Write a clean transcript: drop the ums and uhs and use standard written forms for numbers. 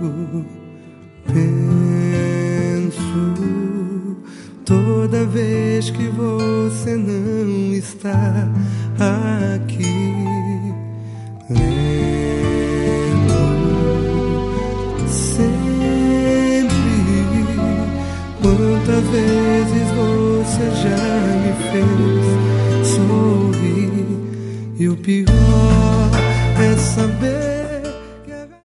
penso toda vez que você não está aqui. Lembro sempre quantas vezes você já me fez sorrir. E o pior